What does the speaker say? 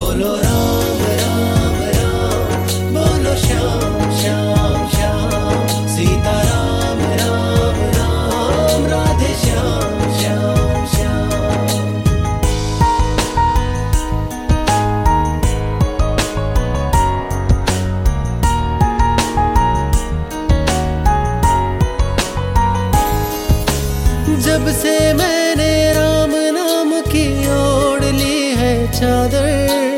बोलो राम राम राम, बोलो श्याम श्याम श्याम, सीता राम राम राम, राधे श्याम श्याम श्याम। जब से मैंने राम नाम की ओढ़ ली है चादर,